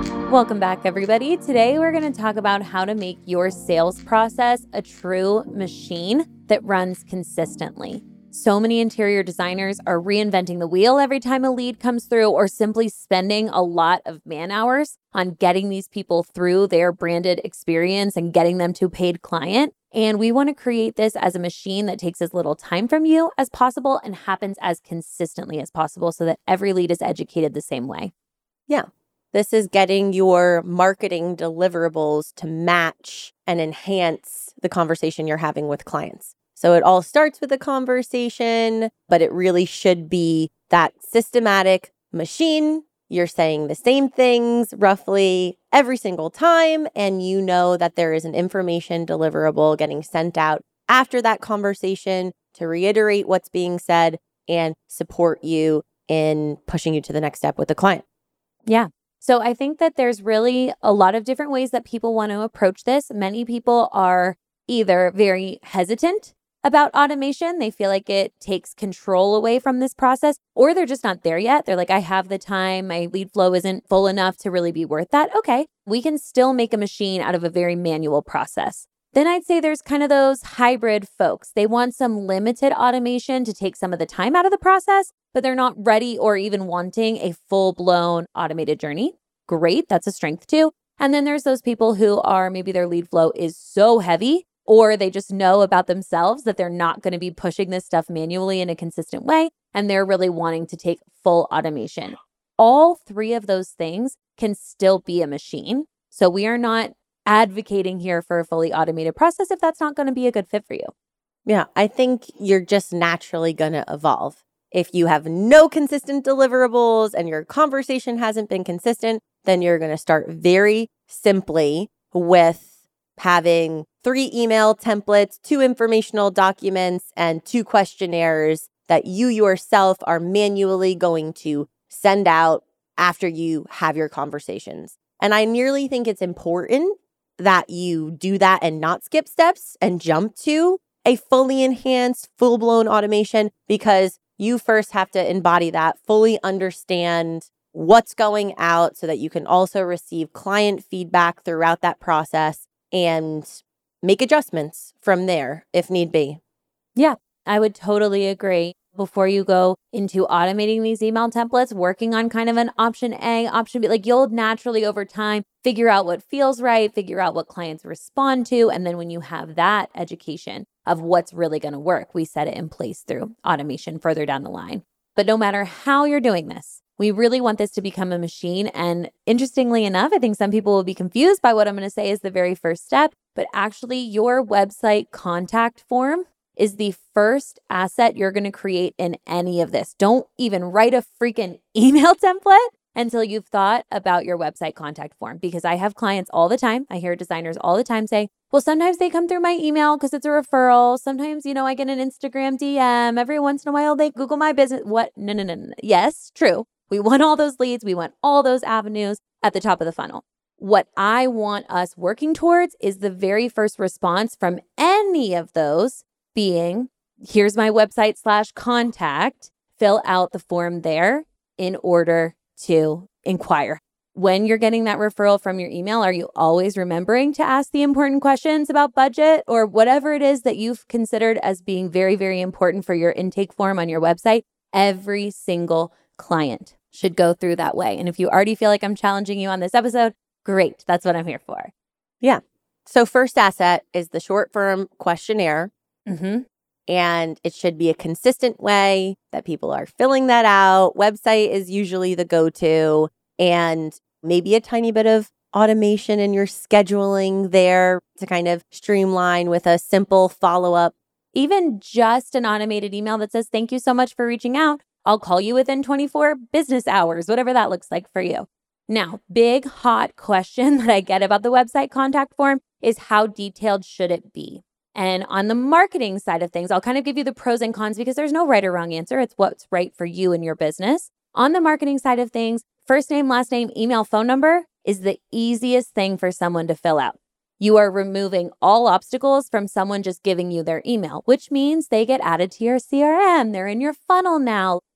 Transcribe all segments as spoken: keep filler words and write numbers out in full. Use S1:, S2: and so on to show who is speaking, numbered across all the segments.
S1: Welcome back, everybody. Today, we're going to talk about how to make your sales process a true machine that runs consistently. So many interior designers are reinventing the wheel every time a lead comes through, or simply spending a lot of man hours on getting these people through their branded experience and getting them to a paid client. And we want to create this as a machine that takes as little time from you as possible and happens as consistently as possible so that every lead is educated the same way.
S2: Yeah. This is getting your marketing deliverables to match and enhance the conversation you're having with clients. So it all starts with a conversation, but it really should be that systematic machine. You're saying the same things roughly every single time, and you know that there is an information deliverable getting sent out after that conversation to reiterate what's being said and support you in pushing you to the next step with the client.
S1: Yeah. So I think that there's really a lot of different ways that people want to approach this. Many people are either very hesitant about automation. They feel like it takes control away from this process, or they're just not there yet. They're like, I have the time. My lead flow isn't full enough to really be worth that. Okay, we can still make a machine out of a very manual process. Then I'd say there's kind of those hybrid folks. They want some limited automation to take some of the time out of the process, but they're not ready or even wanting a full-blown automated journey. Great, that's a strength too. And then there's those people who are maybe their lead flow is so heavy, or they just know about themselves that they're not going to be pushing this stuff manually in a consistent way, and they're really wanting to take full automation. All three of those things can still be a machine. So we are not advocating here for a fully automated process if that's not going to be a good fit for you.
S2: Yeah, I think you're just naturally going to evolve. If you have no consistent deliverables and your conversation hasn't been consistent, then you're going to start very simply with having three email templates, two informational documents, and two questionnaires that you yourself are manually going to send out after you have your conversations. And I nearly think it's important that you do that and not skip steps and jump to a fully enhanced, full-blown automation, because you first have to embody that, fully understand what's going out so that you can also receive client feedback throughout that process and make adjustments from there if need be.
S1: Yeah, I would totally agree. Before you go into automating these email templates, working on kind of an option A, option B, like you'll naturally over time figure out what feels right, figure out what clients respond to. And then when you have that education of what's really going to work, we set it in place through automation further down the line. But no matter how you're doing this, we really want this to become a machine. And interestingly enough, I think some people will be confused by what I'm going to say is the very first step, but actually your website contact form is the first asset you're going to create in any of this. Don't even write a freaking email template until you've thought about your website contact form, because I have clients all the time. I hear designers all the time say, well, sometimes they come through my email because it's a referral. Sometimes, you know, I get an Instagram D M. Every once in a while, they Google my business. What? No, no, no, no. Yes, true. We want all those leads. We want all those avenues at the top of the funnel. What I want us working towards is the very first response from any of those being, here's my website slash contact, fill out the form there in order to inquire. When you're getting that referral from your email, are you always remembering to ask the important questions about budget or whatever it is that you've considered as being very, very important for your intake form on your website? Every single client should go through that way. And if you already feel like I'm challenging you on this episode, great. That's what I'm here for.
S2: Yeah. So first asset is the short form questionnaire.
S1: Mm-hmm.
S2: And it should be a consistent way that people are filling that out. Website is usually the go-to, and maybe a tiny bit of automation in your scheduling there to kind of streamline with a simple follow-up.
S1: Even just an automated email that says, thank you so much for reaching out. I'll call you within twenty-four business hours, whatever that looks like for you. Now, big hot question that I get about the website contact form is how detailed should it be? And on the marketing side of things, I'll kind of give you the pros and cons because there's no right or wrong answer. It's what's right for you and your business. On the marketing side of things, first name, last name, email, phone number is the easiest thing for someone to fill out. You are removing all obstacles from someone just giving you their email, which means they get added to your C R M. They're in your funnel now.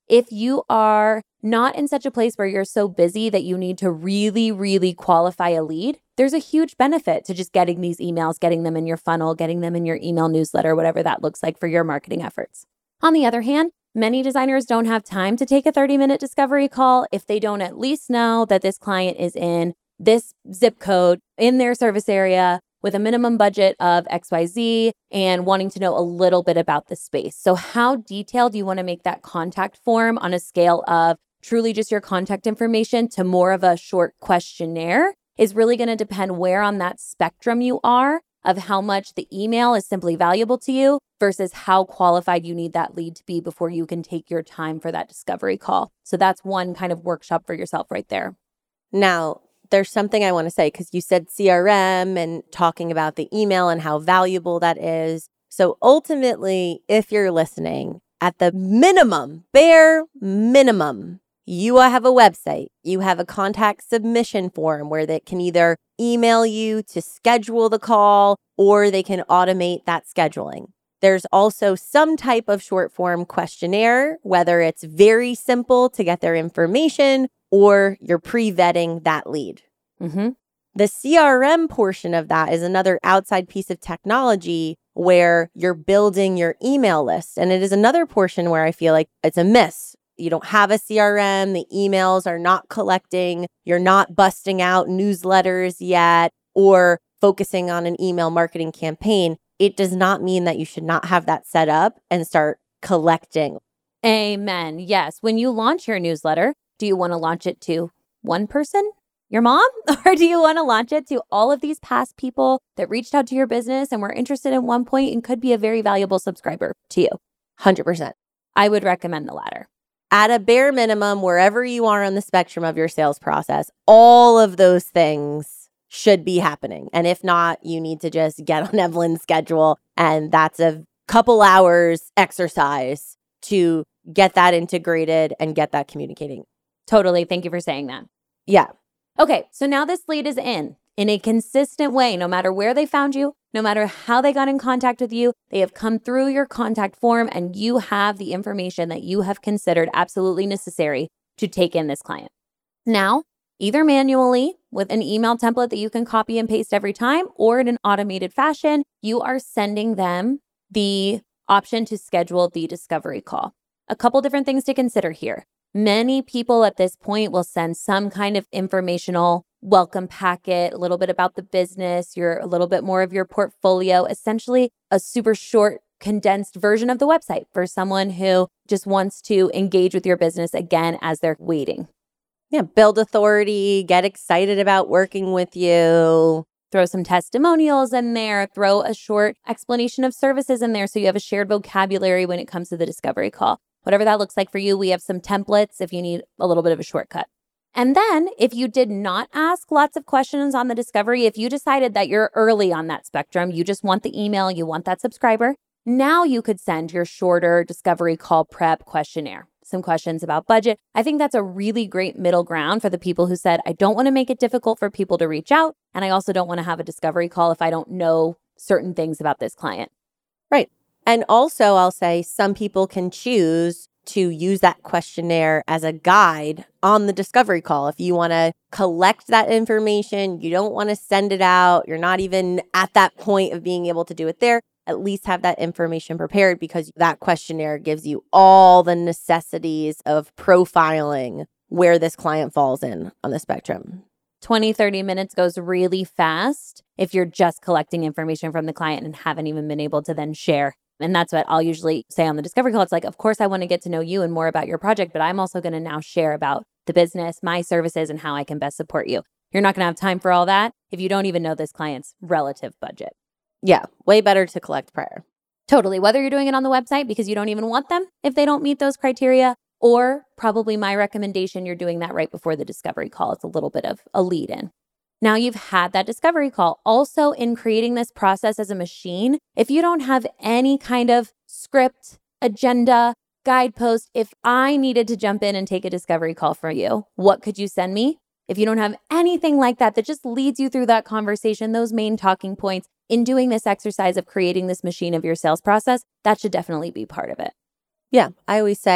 S1: If you are not in such a place where you're so busy that you need to really, really qualify a lead, there's a huge benefit to just getting these emails, getting them in your funnel, getting them in your email newsletter, whatever that looks like for your marketing efforts. On the other hand, many designers don't have time to take a thirty minute discovery call if they don't at least know that this client is in this zip code in their service area with a minimum budget of X Y Z and wanting to know a little bit about the space. So how detailed do you want to make that contact form on a scale of truly just your contact information to more of a short questionnaire is really going to depend where on that spectrum you are of how much the email is simply valuable to you versus how qualified you need that lead to be before you can take your time for that discovery call. So that's one kind of workshop for yourself right there.
S2: Now, there's something I want to say because you said C R M and talking about the email and how valuable that is. So ultimately, if you're listening, at the minimum, bare minimum, you have a website, you have a contact submission form where they can either email you to schedule the call or they can automate that scheduling. There's also some type of short form questionnaire, whether it's very simple to get their information or you're pre-vetting that lead.
S1: Mm-hmm.
S2: The C R M portion of that is another outside piece of technology where you're building your email list. And it is another portion where I feel like it's a miss. You don't have a C R M, the emails are not collecting, you're not busting out newsletters yet or focusing on an email marketing campaign. It does not mean that you should not have that set up and start collecting.
S1: Amen. Yes. When you launch your newsletter, do you want to launch it to one person, your mom, or do you want to launch it to all of these past people that reached out to your business and were interested at one point and could be a very valuable subscriber to you?
S2: one hundred percent.
S1: I would recommend the latter.
S2: At a bare minimum, wherever you are on the spectrum of your sales process, all of those things should be happening. And if not, you need to just get on Evelyn's schedule. And that's a couple hours exercise to get that integrated and get that communicating.
S1: Totally. Thank you for saying that.
S2: Yeah.
S1: Okay. So now this lead is in, in a consistent way, no matter where they found you, no matter how they got in contact with you, they have come through your contact form and you have the information that you have considered absolutely necessary to take in this client. Now, either manually with an email template that you can copy and paste every time or in an automated fashion, you are sending them the option to schedule the discovery call. A couple different things to consider here. Many people at this point will send some kind of informational welcome packet, a little bit about the business, your a little bit more of your portfolio, essentially a super short, condensed version of the website for someone who just wants to engage with your business again as they're waiting.
S2: Yeah, build authority, get excited about working with you.
S1: Throw some testimonials in there, throw a short explanation of services in there so you have a shared vocabulary when it comes to the discovery call. Whatever that looks like for you, we have some templates if you need a little bit of a shortcut. And then if you did not ask lots of questions on the discovery, if you decided that you're early on that spectrum, you just want the email, you want that subscriber, now you could send your shorter discovery call prep questionnaire. Some questions about budget. I think that's a really great middle ground for the people who said, I don't want to make it difficult for people to reach out. And I also don't want to have a discovery call if I don't know certain things about this client.
S2: Right. And also, I'll say some people can choose to use that questionnaire as a guide on the discovery call. If you want to collect that information, you don't want to send it out, you're not even at that point of being able to do it there, at least have that information prepared because that questionnaire gives you all the necessities of profiling where this client falls in on the spectrum.
S1: twenty, thirty minutes goes really fast if you're just collecting information from the client and haven't even been able to then share. And that's what I'll usually say on the discovery call. It's like, of course, I want to get to know you and more about your project, but I'm also going to now share about the business, my services, and how I can best support you. You're not going to have time for all that if you don't even know this client's relative budget.
S2: Yeah, way better to collect prior.
S1: Totally. Whether you're doing it on the website because you don't even want them if they don't meet those criteria, or probably my recommendation, you're doing that right before the discovery call. It's a little bit of a lead in. Now you've had that discovery call. Also, in creating this process as a machine, if you don't have any kind of script, agenda, guidepost, if I needed to jump in and take a discovery call for you, what could you send me? If you don't have anything like that, that just leads you through that conversation, those main talking points in doing this exercise of creating this machine of your sales process, that should definitely be part of it.
S2: Yeah, I always say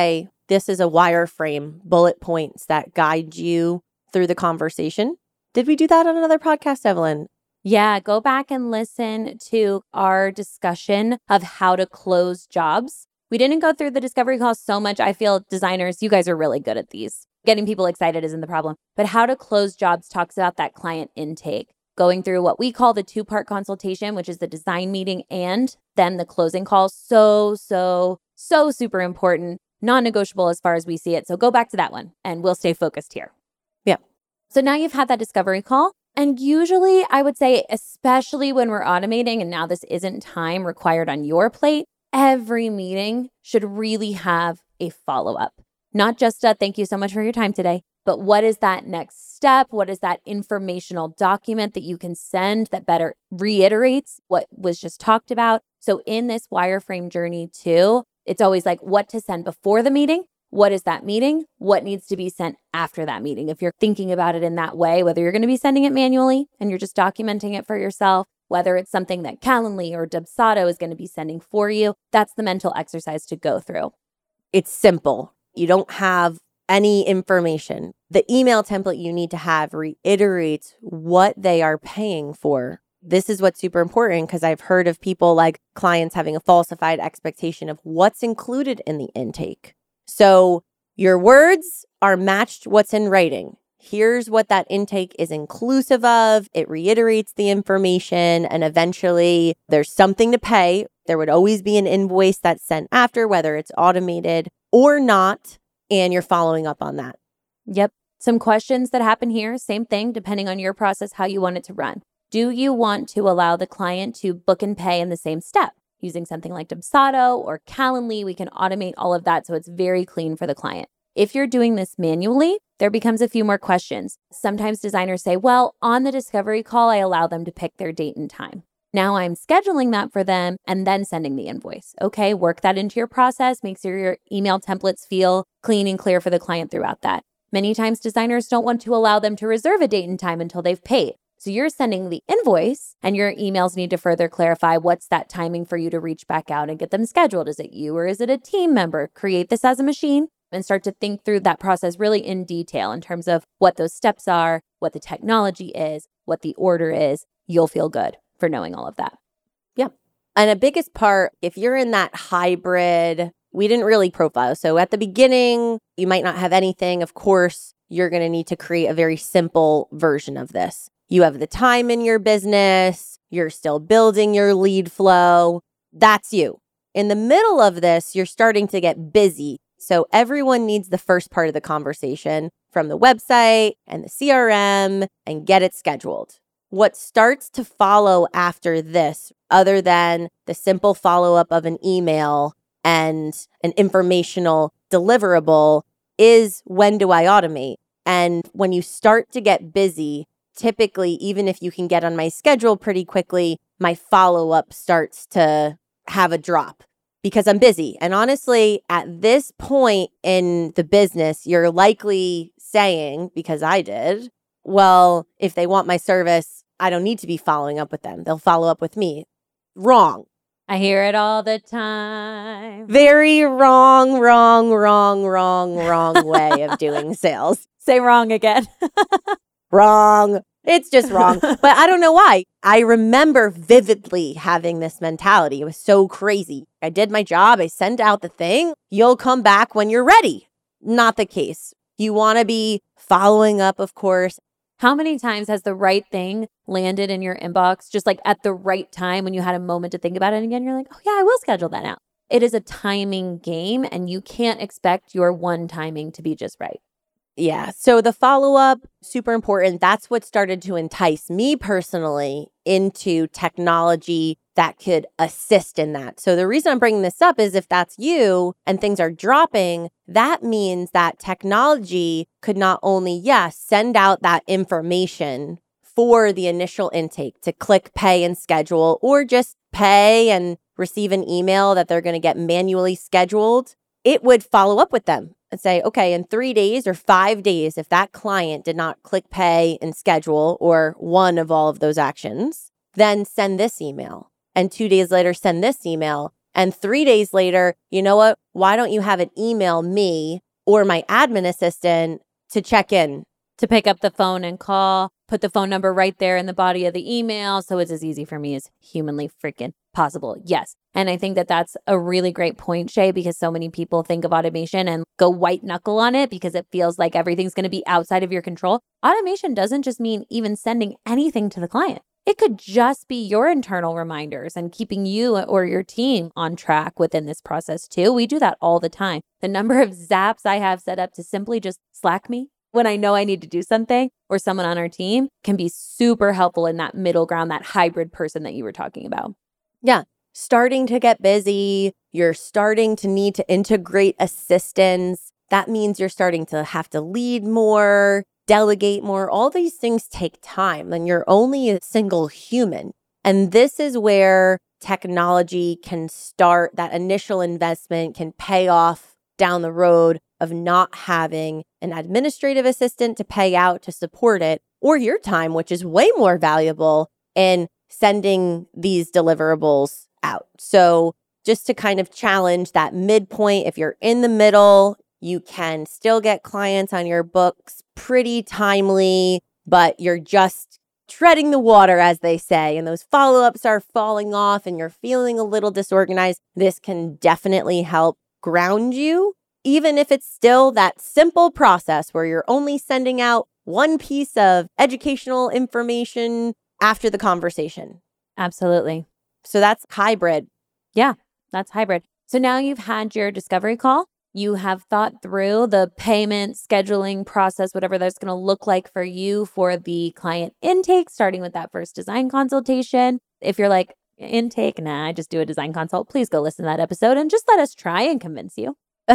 S2: This is a wireframe, bullet points that guide you through the conversation. Did we do that on another podcast, Evelyn?
S1: Yeah, go back and listen to our discussion of how to close jobs. We didn't go through the discovery call so much. I feel designers, you guys are really good at these. Getting people excited isn't the problem. But how to close jobs talks about that client intake, going through what we call the two-part consultation, which is the design meeting and then the closing call. So, so, so super important, non-negotiable as far as we see it. So go back to that one and we'll stay focused here.
S2: Yeah.
S1: So now you've had that discovery call. And usually I would say, especially when we're automating, and now this isn't time required on your plate, every meeting should really have a follow-up. Not just a thank you so much for your time today, but what is that next step? What is that informational document that you can send that better reiterates what was just talked about? So in this wireframe journey too, it's always like what to send before the meeting. What is that meeting? What needs to be sent after that meeting? If you're thinking about it in that way, whether you're going to be sending it manually and you're just documenting it for yourself, whether it's something that Calendly or Dubsado is going to be sending for you, that's the mental exercise to go through.
S2: It's simple. You don't have any information. The email template you need to have reiterates what they are paying for. This is what's super important because I've heard of people like clients having a falsified expectation of what's included in the intake. So your words are matched what's in writing. Here's what that intake is inclusive of. It reiterates the information, and eventually there's something to pay. There would always be an invoice that's sent after, whether it's automated or not, and you're following up on that.
S1: Yep. Some questions that happen here, same thing, depending on your process, how you want it to run. Do you want to allow the client to book and pay in the same step? Using something like Dubsado or Calendly, we can automate all of that so it's very clean for the client. If you're doing this manually, there becomes a few more questions. Sometimes designers say, well, on the discovery call, I allow them to pick their date and time. Now I'm scheduling that for them and then sending the invoice. Okay, work that into your process. Make sure your email templates feel clean and clear for the client throughout that. Many times designers don't want to allow them to reserve a date and time until they've paid. So you're sending the invoice and your emails need to further clarify what's that timing for you to reach back out and get them scheduled. Is it you or is it a team member? Create this as a machine and start to think through that process really in detail in terms of what those steps are, what the technology is, what the order is. You'll feel good for knowing all of that.
S2: Yeah. And a biggest part, if you're in that hybrid, we didn't really profile. So at the beginning, you might not have anything. Of course, you're going to need to create a very simple version of this. You have the time in your business, you're still building your lead flow. That's you. In the middle of this, you're starting to get busy. So everyone needs the first part of the conversation from the website and the C R M and get it scheduled. What starts to follow after this, other than the simple follow-up of an email and an informational deliverable, is when do I automate? And when you start to get busy, typically, even if you can get on my schedule pretty quickly, my follow-up starts to have a drop because I'm busy. And honestly, at this point in the business, you're likely saying, because I did, well, if they want my service, I don't need to be following up with them. They'll follow up with me. Wrong.
S1: I hear it all the time.
S2: Very wrong, wrong, wrong, wrong, wrong way of doing sales.
S1: Say wrong again.
S2: Wrong. It's just wrong. But I don't know why. I remember vividly having this mentality. It was so crazy. I did my job. I sent out the thing. You'll come back when you're ready. Not the case. You want to be following up, of course.
S1: How many times has the right thing landed in your inbox just like at the right time when you had a moment to think about it? And again, you're like, oh yeah, I will schedule that now. It is a timing game and you can't expect your one timing to be just right.
S2: Yeah. So the follow-up, super important. That's what started to entice me personally into technology that could assist in that. So the reason I'm bringing this up is if that's you and things are dropping, that means that technology could not only, yeah, send out that information for the initial intake to click pay and schedule, or just pay and receive an email that they're going to get manually scheduled. It would follow up with them and say, okay, in three days or five days, if that client did not click pay and schedule or one of all of those actions, then send this email. And two days later, send this email. And three days later, you know what? Why don't you have it email me or my admin assistant to check in?
S1: To pick up the phone and call, put the phone number right there in the body of the email. So it's as easy for me as humanly freaking possible. Yes. And I think that that's a really great point, Shay, because so many people think of automation and go white knuckle on it because it feels like everything's going to be outside of your control. Automation doesn't just mean even sending anything to the client. It could just be your internal reminders and keeping you or your team on track within this process too. We do that all the time. The number of zaps I have set up to simply just Slack me when I know I need to do something or someone on our team can be super helpful in that middle ground, that hybrid person that you were talking about.
S2: Yeah. Starting to get busy. You're starting to need to integrate assistants. That means you're starting to have to lead more, delegate more. All these things take time and you're only a single human. And this is where technology can start, that initial investment can pay off down the road of not having an administrative assistant to pay out to support it, or your time, which is way more valuable in sending these deliverables out. So just to kind of challenge that midpoint, if you're in the middle, you can still get clients on your books pretty timely, but you're just treading the water, as they say, and those follow-ups are falling off and you're feeling a little disorganized. This can definitely help ground you, even if it's still that simple process where you're only sending out one piece of educational information after the conversation.
S1: Absolutely.
S2: So that's hybrid.
S1: Yeah, that's hybrid. So now you've had your discovery call. You have thought through the payment scheduling process, whatever that's going to look like for you for the client intake, starting with that first design consultation. If you're like, intake, nah, I just do a design consult, please go listen to that episode and just let us try and convince you.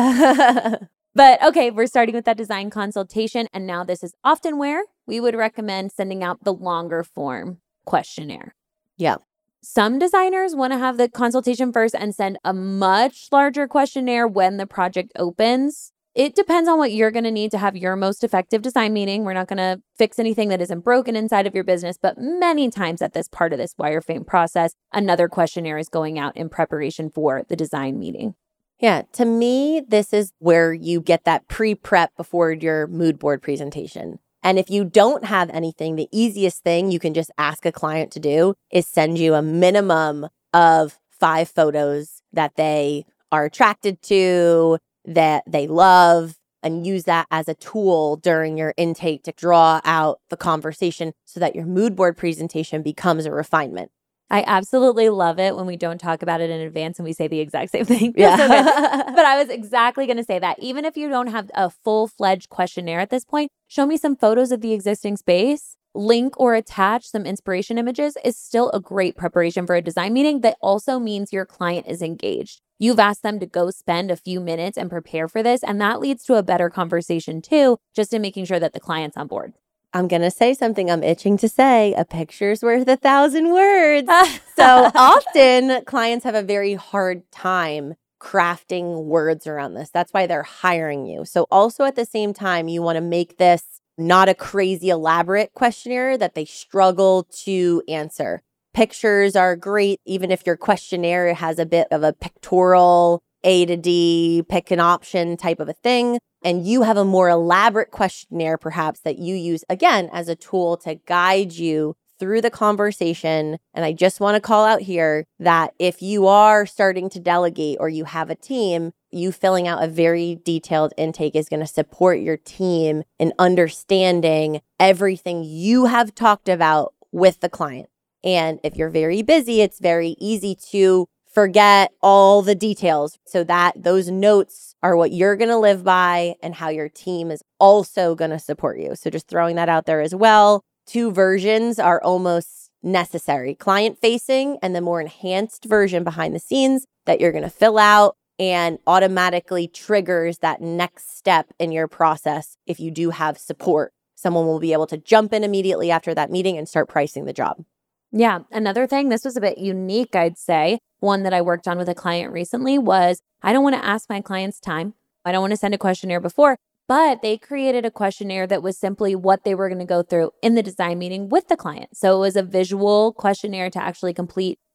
S1: But okay, we're starting with that design consultation. And now this is often where we would recommend sending out the longer form questionnaire.
S2: Yeah.
S1: Some designers want to have the consultation first and send a much larger questionnaire when the project opens. It depends on what you're going to need to have your most effective design meeting. We're not going to fix anything that isn't broken inside of your business, but many times at this part of this wireframe process, another questionnaire is going out in preparation for the design meeting.
S2: Yeah, to me, this is where you get that pre-prep before your mood board presentation. And if you don't have anything, the easiest thing you can just ask a client to do is send you a minimum of five photos that they are attracted to, that they love, and use that as a tool during your intake to draw out the conversation so that your mood board presentation becomes a refinement.
S1: I absolutely love it when we don't talk about it in advance and we say the exact same thing.
S2: Yeah.
S1: So but I was exactly going to say that. Even if you don't have a full-fledged questionnaire at this point, show me some photos of the existing space, link or attach some inspiration images is still a great preparation for a design meeting that also means your client is engaged. You've asked them to go spend a few minutes and prepare for this, and that leads to a better conversation too, just in making sure that the client's on board.
S2: I'm going to say something I'm itching to say. A picture's worth a thousand words. So often clients have a very hard time crafting words around this. That's why they're hiring you. So also at the same time, you want to make this not a crazy elaborate questionnaire that they struggle to answer. Pictures are great, even if your questionnaire has a bit of a pictorial A to D, pick an option type of a thing. And you have a more elaborate questionnaire, perhaps, that you use, again, as a tool to guide you through the conversation. And I just want to call out here that if you are starting to delegate or you have a team, you filling out a very detailed intake is going to support your team in understanding everything you have talked about with the client. And if you're very busy, it's very easy to forget all the details, so that those notes are what you're going to live by and how your team is also going to support you. So just throwing that out there as well. Two versions are almost necessary: client facing and the more enhanced version behind the scenes that you're going to fill out and automatically triggers that next step in your process. If you do have support, someone will be able to jump in immediately after that meeting and start pricing the job.
S1: Yeah. Another thing, this was a bit unique, I'd say. One that I worked on with a client recently was I don't want to ask my clients time. I don't want to send a questionnaire before, but they created a questionnaire that was simply what they were going to go through in the design meeting with the client. So it was a visual questionnaire to actually complete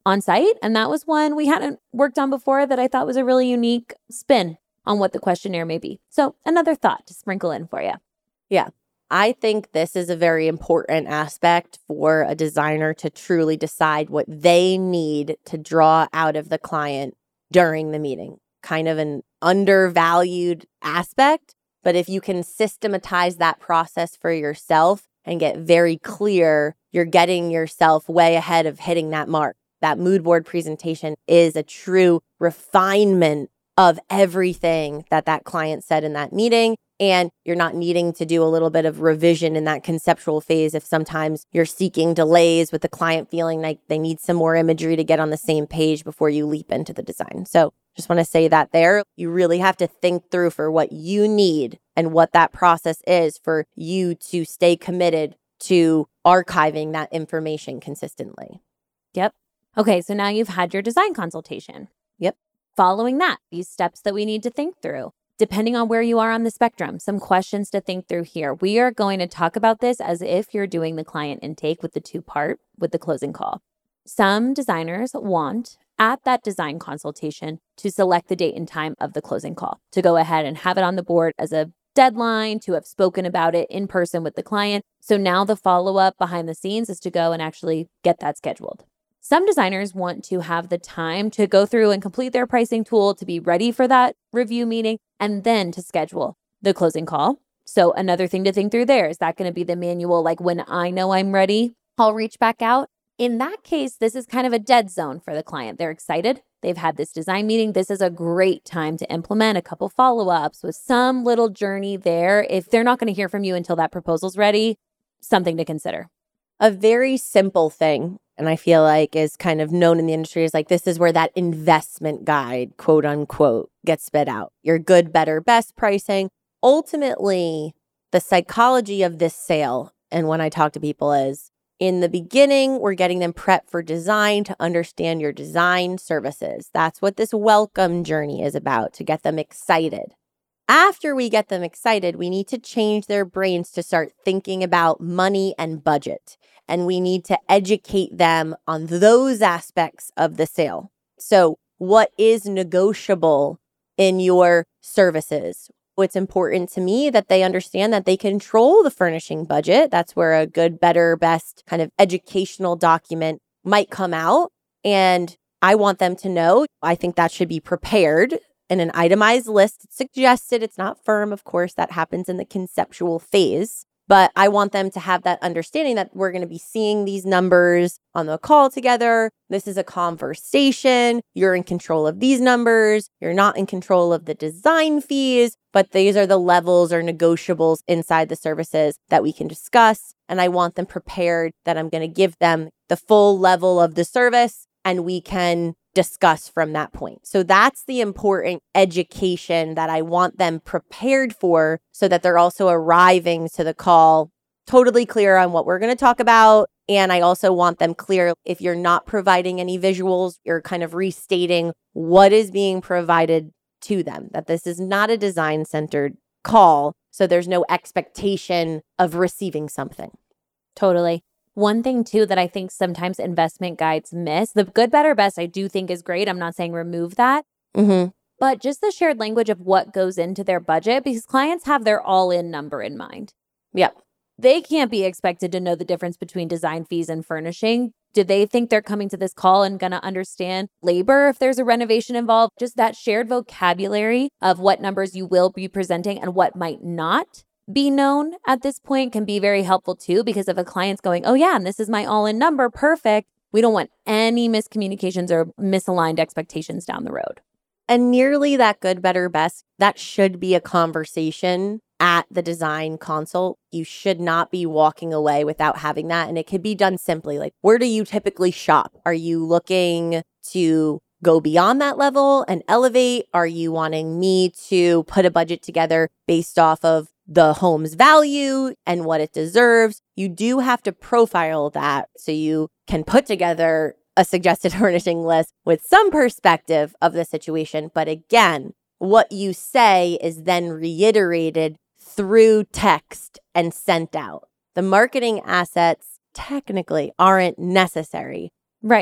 S1: on site. And that was one we hadn't worked on before that I thought was a really unique spin on what the questionnaire may be. So another thought to sprinkle in for you.
S2: Yeah. I think this is a very important aspect for a designer to truly decide what they need to draw out of the client during the meeting. Kind of an undervalued aspect, but if you can systematize that process for yourself and get very clear, you're getting yourself way ahead of hitting that mark. That mood board presentation is a true refinement of everything that that client said in that meeting. And you're not needing to do a little bit of revision in that conceptual phase if sometimes you're seeking delays with the client feeling like they need some more imagery to get on the same page before you leap into the design. So just want to say that there, you really have to think through for what you need and what that process is for you to stay committed to archiving that information consistently.
S1: Yep. Okay, so now you've had your design consultation.
S2: Yep.
S1: Following that, these steps that we need to think through. Depending on where you are on the spectrum, some questions to think through here. We are going to talk about this as if you're doing the client intake with the two-part, with the closing call. Some designers want, at that design consultation, to select the date and time of the closing call, to go ahead and have it on the board as a deadline, to have spoken about it in person with the client. So now the follow-up behind the scenes is to go and actually get that scheduled. Some designers want to have the time to go through and complete their pricing tool to be ready for that review meeting and then to schedule the closing call. So another thing to think through there, is that going to be the manual, like when I know I'm ready, I'll reach back out? In that case, this is kind of a dead zone for the client. They're excited. They've had this design meeting. This is a great time to implement a couple follow-ups with some little journey there. If they're not going to hear from you until that proposal's ready, something to consider.
S2: A very simple thing, and I feel like is kind of known in the industry, is like this is where that investment guide, quote unquote, gets spit out. Your good, better, best pricing. Ultimately, the psychology of this sale, and when I talk to people, is in the beginning, we're getting them prepped for design to understand your design services. That's what this welcome journey is about, to get them excited. After we get them excited, we need to change their brains to start thinking about money and budget. And we need to educate them on those aspects of the sale. So what is negotiable in your services? It's important to me that they understand that they control the furnishing budget. That's where a good, better, best kind of educational document might come out. And I want them to know, I think that should be prepared in an itemized list. It's suggested, it's not firm, of course, that happens in the conceptual phase. But I want them to have that understanding that we're going to be seeing these numbers on the call together. This is a conversation. You're in control of these numbers. You're not in control of the design fees, but these are the levels or negotiables inside the services that we can discuss. And I want them prepared that I'm going to give them the full level of the service and we can discuss from that point. So that's the important education that I want them prepared for, so that they're also arriving to the call totally clear on what we're going to talk about. And I also want them clear, if you're not providing any visuals, you're kind of restating what is being provided to them, that this is not a design-centered call. So there's no expectation of receiving something.
S1: Totally. One thing, too, that I think sometimes investment guides miss, the good, better, best, I do think is great. I'm not saying remove that.
S2: Mm-hmm.
S1: But just the shared language of what goes into their budget, because clients have their all-in number in mind.
S2: Yep.
S1: They can't be expected to know the difference between design fees and furnishing. Do they think they're coming to this call and going to understand labor if there's a renovation involved? Just that shared vocabulary of what numbers you will be presenting and what might not be known at this point can be very helpful too, because if a client's going, oh yeah, and this is my all-in number, perfect. We don't want any miscommunications or misaligned expectations down the road.
S2: And nearly that good, better, best, that should be a conversation at the design consult. You should not be walking away without having that. And it could be done simply, like, where do you typically shop? Are you looking to go beyond that level and elevate? Are you wanting me to put a budget together based off of the home's value and what it deserves? You do have to profile that so you can put together a suggested furnishing list with some perspective of the situation. But again, what you say is then reiterated through text and sent out. The marketing assets technically aren't necessary.
S1: Right.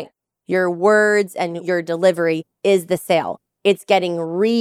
S2: your words and your delivery is the sale. It's getting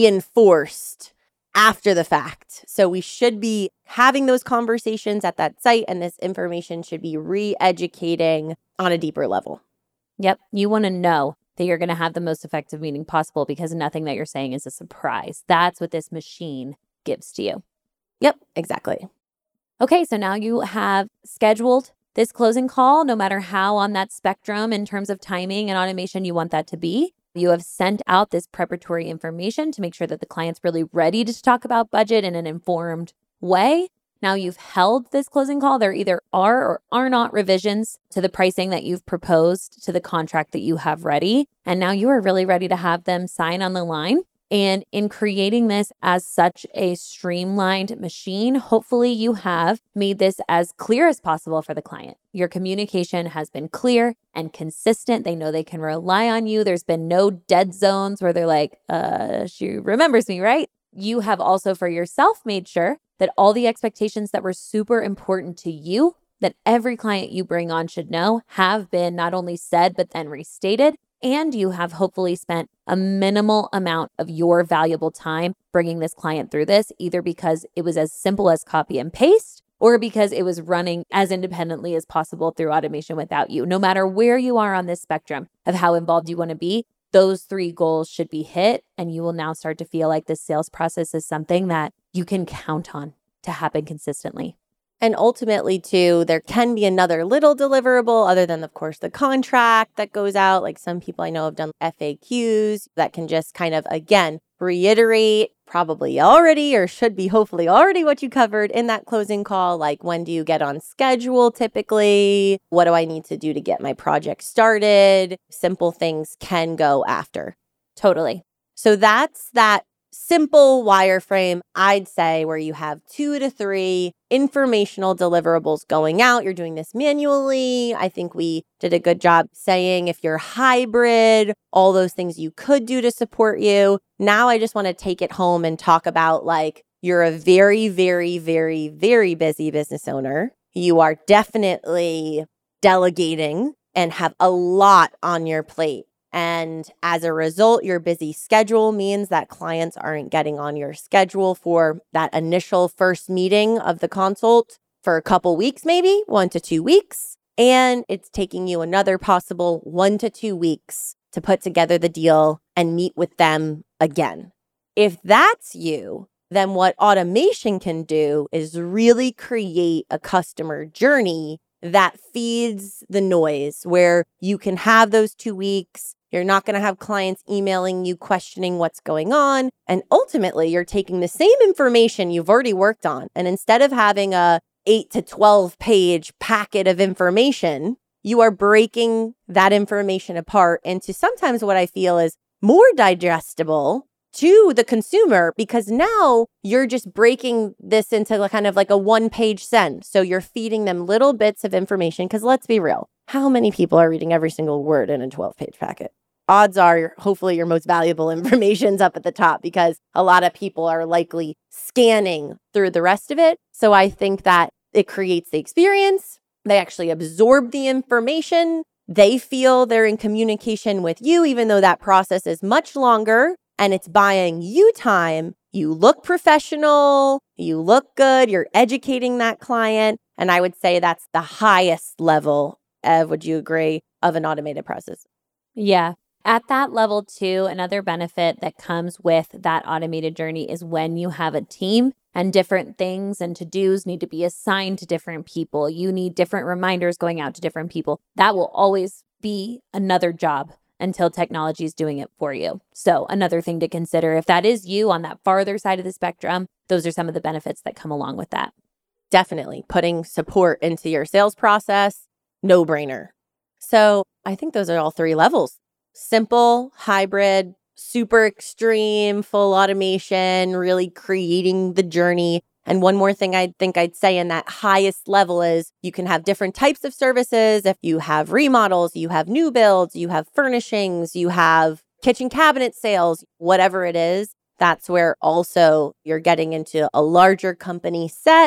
S2: reinforced after the fact. So we should be having those conversations at that site, and this information should be re-educating on a deeper level.
S1: Yep. You want to know that you're going to have the most effective meeting possible because nothing that you're saying is a surprise. That's what this machine gives to you.
S2: Yep, exactly.
S1: Okay, so now you have scheduled this closing call, no matter how on that spectrum in terms of timing and automation you want that to be. You have sent out this preparatory information to make sure that the client's really ready to talk about budget in an informed way. Now you've held this closing call. There either are or are not revisions to the pricing that you've proposed to the contract that you have ready. And now you are really ready to have them sign on the line. And in creating this as such a streamlined machine, hopefully you have made this as clear as possible for the client. Your communication has been clear and consistent. They know they can rely on you. There's been no dead zones where they're like, uh, she remembers me, right? You have also for yourself made sure that all the expectations that were super important to you, that every client you bring on should know, have been not only said, but then restated. And you have hopefully spent a minimal amount of your valuable time bringing this client through this, either because it was as simple as copy and paste or because it was running as independently as possible through automation without you. No matter where you are on this spectrum of how involved you want to be, those three goals should be hit. And you will now start to feel like this sales process is something that you can count on to happen consistently.
S2: And ultimately, too, there can be another little deliverable other than, of course, the contract that goes out. Like some people I know have done F A Qs that can just kind of, again, reiterate probably already or should be hopefully already what you covered in that closing call. Like, when do you get on schedule typically? What do I need to do to get my project started? Simple things can go after.
S1: Totally.
S2: So that's that simple wireframe, I'd say, where you have two to three informational deliverables going out. You're doing this manually. I think we did a good job saying if you're hybrid, all those things you could do to support you. Now I just want to take it home and talk about like you're a very, very, very, very busy business owner. You are definitely delegating and have a lot on your plate. And as a result, your busy schedule means that clients aren't getting on your schedule for that initial first meeting of the consult for a couple weeks, maybe one to two weeks. And it's taking you another possible one to two weeks to put together the deal and meet with them again. If that's you, then what automation can do is really create a customer journey that feeds the noise, where you can have those two weeks. You're not going to have clients emailing you questioning what's going on. And ultimately, you're taking the same information you've already worked on. And instead of having a eight to twelve page packet of information, you are breaking that information apart into sometimes what I feel is more digestible to the consumer, because now you're just breaking this into kind of like a one page send. So you're feeding them little bits of information, because let's be real. How many people are reading every single word in a twelve page packet? Odds are, hopefully, your most valuable information's up at the top, because a lot of people are likely scanning through the rest of it. So I think that it creates the experience. They actually absorb the information. They feel they're in communication with you, even though that process is much longer and it's buying you time. You look professional. You look good. You're educating that client. And I would say that's the highest level of, would you agree, of an automated process?
S1: Yeah. At that level too, another benefit that comes with that automated journey is when you have a team and different things and to-dos need to be assigned to different people. You need different reminders going out to different people. That will always be another job until technology is doing it for you. So another thing to consider, if that is you on that farther side of the spectrum, those are some of the benefits that come along with that.
S2: Definitely. Putting support into your sales process, no brainer. So I think those are all three levels. Simple, hybrid, super extreme, full automation, really creating the journey. And one more thing I think I'd say in that highest level is you can have different types of services. If you have remodels, you have new builds, you have furnishings, you have kitchen cabinet sales, whatever it is, that's where also you're getting into a larger company set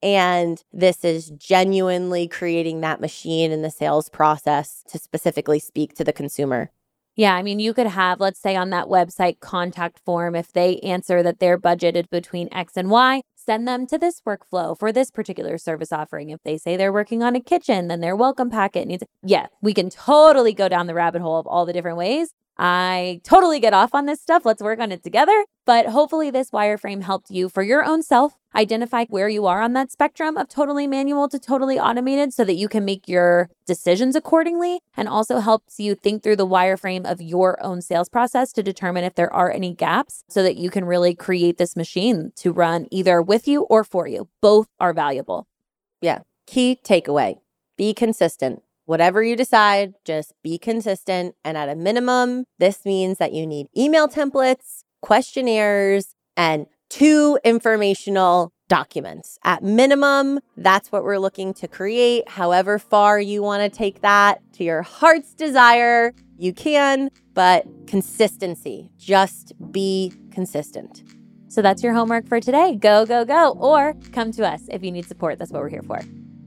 S2: And this is genuinely creating that machine in the sales process to specifically speak to the consumer.
S1: Yeah, I mean, you could have, let's say on that website contact form, if they answer that they're budgeted between X and Y, send them to this workflow for this particular service offering. If they say they're working on a kitchen, then their welcome packet needs, yeah, we can totally go down the rabbit hole of all the different ways. I totally get off on this stuff. Let's work on it together. But hopefully this wireframe helped you for your own self identify where you are on that spectrum of totally manual to totally automated so that you can make your decisions accordingly, and also helps you think through the wireframe of your own sales process to determine if there are any gaps so that you can really create this machine to run either with you or for you. Both are valuable.
S2: Yeah. Key takeaway, be consistent. Whatever you decide, just be consistent. And at a minimum, this means that you need email templates, questionnaires, and two informational documents. At minimum, that's what we're looking to create. However far you want to take that to your heart's desire, you can, but consistency, just be consistent.
S1: So that's your homework for today. Go, go, go, or come to us if you need support. That's what we're here for.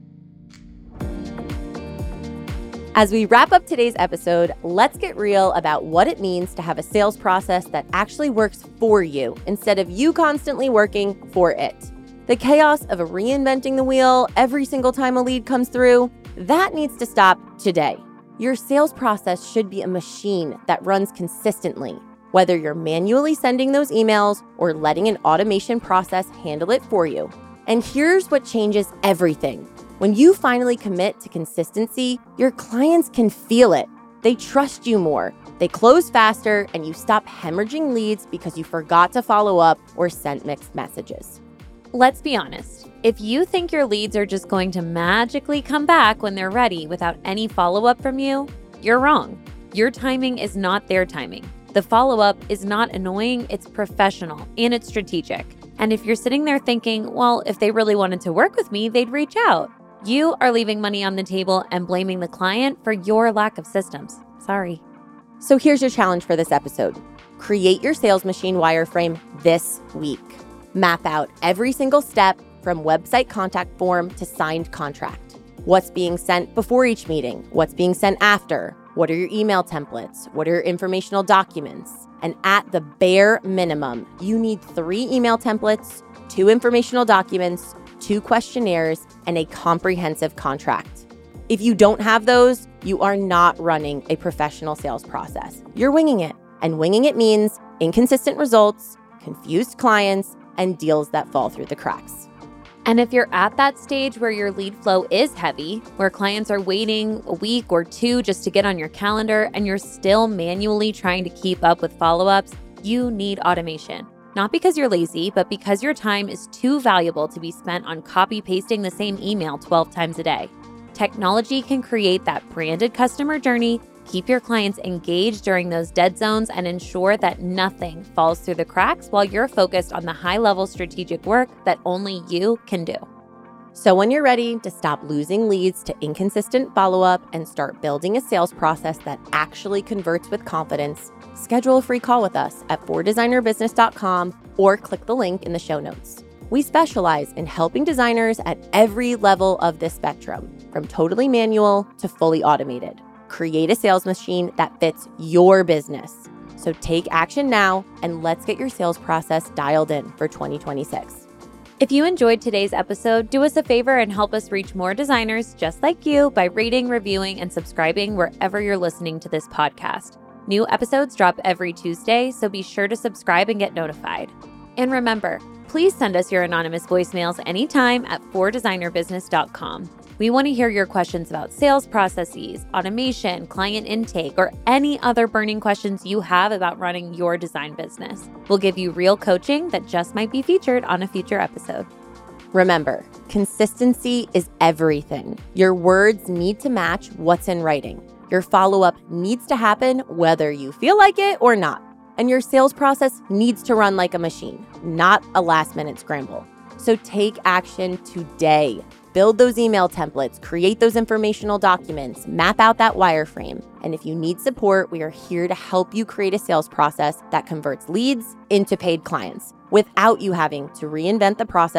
S2: As we wrap up today's episode, let's get real about what it means to have a sales process that actually works for you instead of you constantly working for it. The chaos of reinventing the wheel every single time a lead comes through, that needs to stop today. Your sales process should be a machine that runs consistently, whether you're manually sending those emails or letting an automation process handle it for you. And here's what changes everything. When you finally commit to consistency, your clients can feel it. They trust you more, they close faster, and you stop hemorrhaging leads because you forgot to follow up or sent mixed messages.
S1: Let's be honest. If you think your leads are just going to magically come back when they're ready without any follow-up from you, you're wrong. Your timing is not their timing. The follow-up is not annoying, it's professional, and it's strategic. And if you're sitting there thinking, well, if they really wanted to work with me, they'd reach out. You are leaving money on the table and blaming the client for your lack of systems. Sorry.
S2: So here's your challenge for this episode. Create your sales machine wireframe this week. Map out every single step from website contact form to signed contract. What's being sent before each meeting? What's being sent after? What are your email templates? What are your informational documents? And at the bare minimum, you need three email templates, two informational documents, two questionnaires, and a comprehensive contract. If you don't have those, you are not running a professional sales process. You're winging it. And winging it means inconsistent results, confused clients, and deals that fall through the cracks.
S1: And if you're at that stage where your lead flow is heavy, where clients are waiting a week or two just to get on your calendar, and you're still manually trying to keep up with follow-ups, you need automation. Not because you're lazy, but because your time is too valuable to be spent on copy-pasting the same email twelve times a day. Technology can create that branded customer journey, keep your clients engaged during those dead zones, and ensure that nothing falls through the cracks while you're focused on the high-level strategic work that only you can do.
S2: So when you're ready to stop losing leads to inconsistent follow-up and start building a sales process that actually converts with confidence, schedule a free call with us at four designer business dot com or click the link in the show notes. We specialize in helping designers at every level of this spectrum, from totally manual to fully automated. Create a sales machine that fits your business. So take action now, and let's get your sales process dialed in for twenty twenty-six.
S1: If you enjoyed today's episode, do us a favor and help us reach more designers just like you by rating, reviewing, and subscribing wherever you're listening to this podcast. New episodes drop every Tuesday, so be sure to subscribe and get notified. And remember, please send us your anonymous voicemails anytime at four designer business dot com. We want to hear your questions about sales processes, automation, client intake, or any other burning questions you have about running your design business. We'll give you real coaching that just might be featured on a future episode.
S2: Remember, consistency is everything. Your words need to match what's in writing. Your follow-up needs to happen whether you feel like it or not. And your sales process needs to run like a machine, not a last-minute scramble. So take action today. Build those email templates, create those informational documents, map out that wireframe. And if you need support, we are here to help you create a sales process that converts leads into paid clients without you having to reinvent the process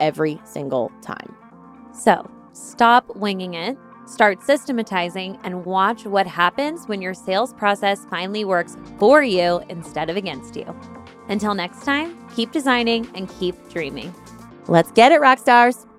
S2: every single time.
S1: So stop winging it, start systematizing, and watch what happens when your sales process finally works for you instead of against you. Until next time, keep designing and keep dreaming.
S2: Let's get it, rock stars.